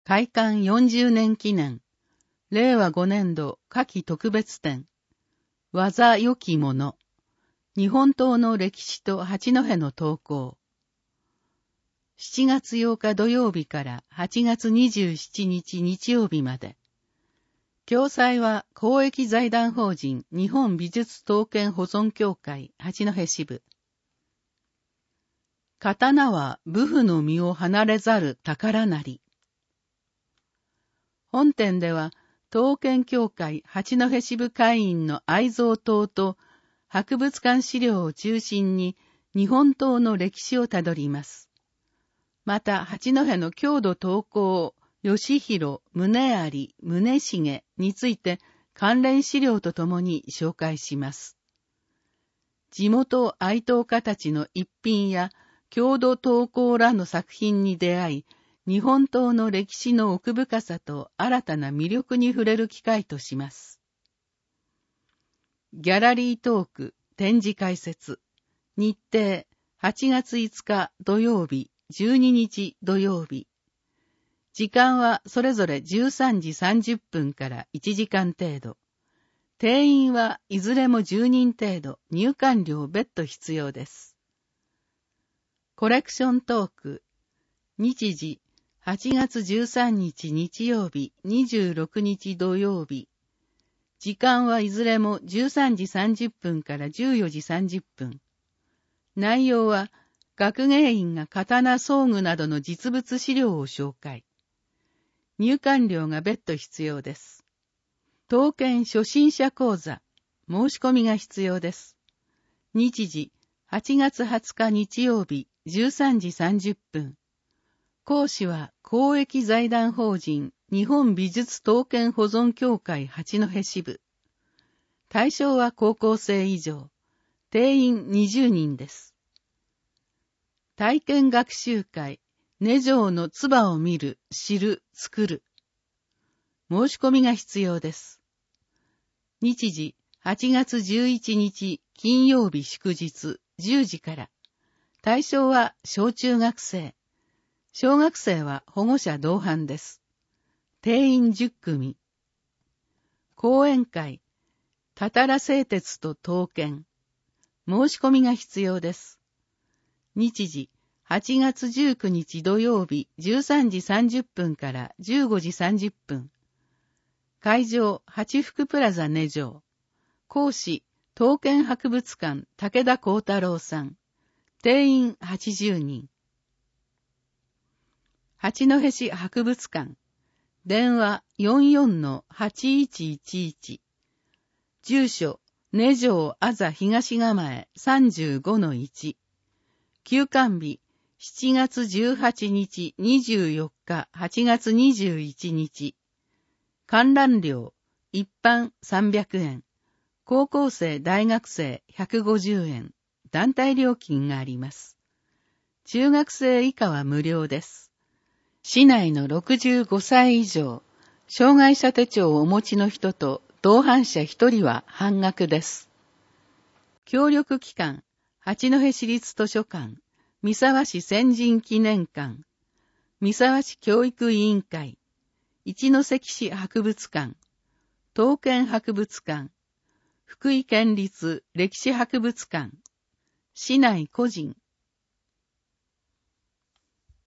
開館40年記念、令和5年度夏季特別展、技良きもの、日本刀の歴史と八戸の陶工。7月8日土曜日から8月27日日曜日まで。共催は公益財団法人日本美術刀剣保存協会八戸支部。刀は武夫の身を離れざる宝なり。本展では、刀剣協会八戸支部会員の愛蔵刀と博物館資料を中心に日本刀の歴史をたどります。また、八戸の郷土刀工、義弘、宗有、宗重について関連資料とともに紹介します。地元愛刀家たちの一品や郷土刀工らの作品に出会い、日本刀の歴史の奥深さと新たな魅力に触れる機会とします。ギャラリートーク、展示解説。日程、8月5日土曜日、12日土曜日。時間はそれぞれ13時30分から1時間程度。定員はいずれも10人程度、入館料別途必要です。コレクショントーク。日時、8月13日日曜日、26日土曜日。時間はいずれも13時30分から14時30分。内容は、学芸員が刀装具などの実物資料を紹介。入館料が別途必要です。刀剣初心者講座、申し込みが必要です。日時、8月20日日曜日、13時30分。講師は公益財団法人日本美術刀剣保存協会八戸支部。対象は高校生以上。定員20人です。体験学習会、根性の唾を見る、知る、作る。申し込みが必要です。日時、8月11日金曜日祝日10時から。対象は小中学生。小学生は保護者同伴です。定員10組。講演会、たたら製鉄と刀剣。申し込みが必要です。日時、8月19日土曜日13時30分から15時30分。会場、八福プラザ根城。講師、刀剣博物館武田幸太郎さん。定員80人。八戸市博物館。電話 44-8111。住所、根城あざ東構え 35-1。休館日、7月18日24日8月21日。観覧料、一般300円。高校生大学生150円。団体料金があります。中学生以下は無料です。市内の65歳以上、障害者手帳をお持ちの人と同伴者1人は半額です。協力機関、八戸市立図書館、三沢市先人記念館、三沢市教育委員会、一関市博物館、刀剣博物館、福井県立歴史博物館、市内個人、